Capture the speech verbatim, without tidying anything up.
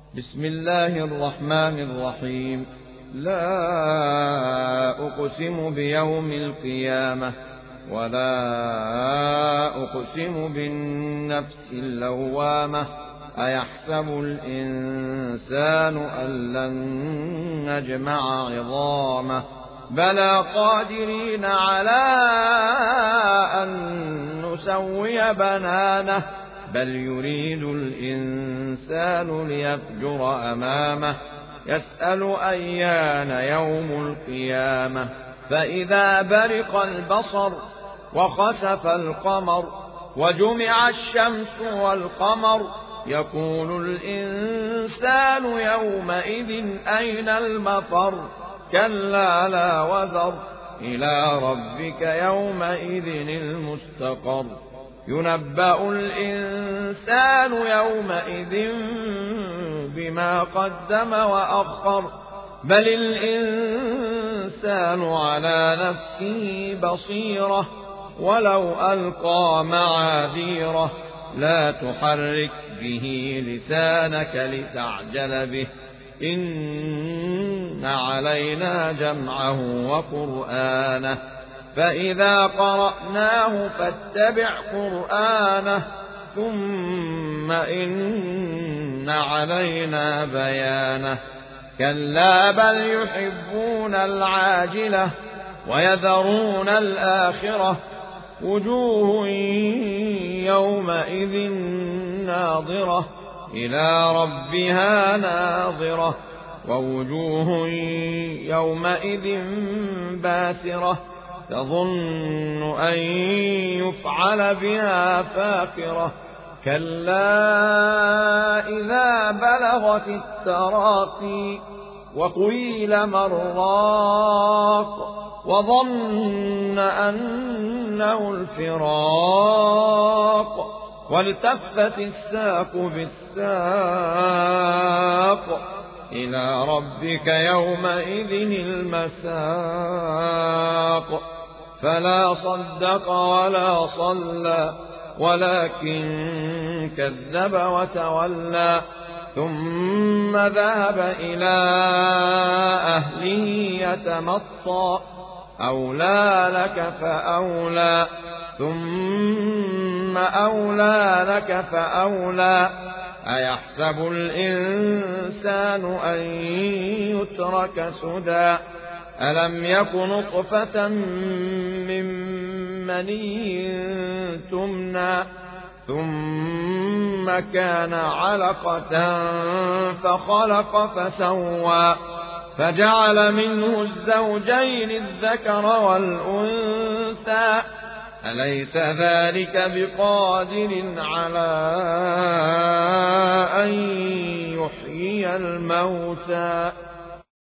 بسم الله الرحمن الرحيم. لا أقسم بيوم القيامة ولا أقسم بالنفس اللوامة أيحسب الإنسان أن لن نجمع عظامه بلى قادرين على أن نسوي بنانه بل يريد الإنسان ليفجر أمامه يسأل أيان يوم القيامة فإذا برق البصر وخسف القمر وجمع الشمس والقمر يقول الإنسان يومئذ أين المفر كلا لا وزر إلى ربك يومئذ المستقر ينبأ الإنسان يومئذ بما قدم وأخر بل الإنسان على نفسه بصيرة ولو ألقى معاذيره لا تحرك به لسانك لتعجل به إن علينا جمعه وقرآنه فإذا قرأناه فاتبع قرآنه ثم إن علينا بيانه كلا بل يحبون العاجلة ويذرون الآخرة وجوه يومئذ ناظرة إلى ربها ناظرة ووجوه يومئذ باسرة تظن أن يفعل بها فاقرة كلا إذا بلغت التراقي وقيل من راق وظن أنه الفراق والتفت الساق بالساق إلى ربك يومئذ المساق فلا صدق ولا صلى ولكن كذب وتولى ثم ذهب إلى أهله يتمطى أولى لك فأولى ثم أولى لك فأولى أيحسب الإنسان أن يترك سدى ألم يك نطفة من مني تمنى ثم كان علقة فخلق فسوى فجعل منه الزوجين الذكر والأنثى أليس ذلك بقادر على أن يحيي الموتى